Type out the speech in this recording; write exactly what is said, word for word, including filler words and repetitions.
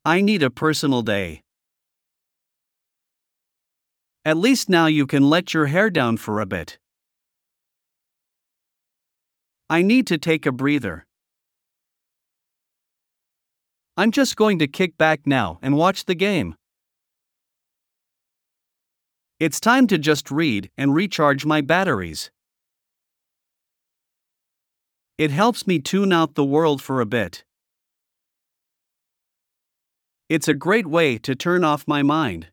I need a personal day. At least now you can let your hair down for a bit. I need to take a breather. I'm just going to kick back now and watch the game. It's time to just read and recharge my batteries. It helps me tune out the world for a bit. It's a great way to turn off my mind.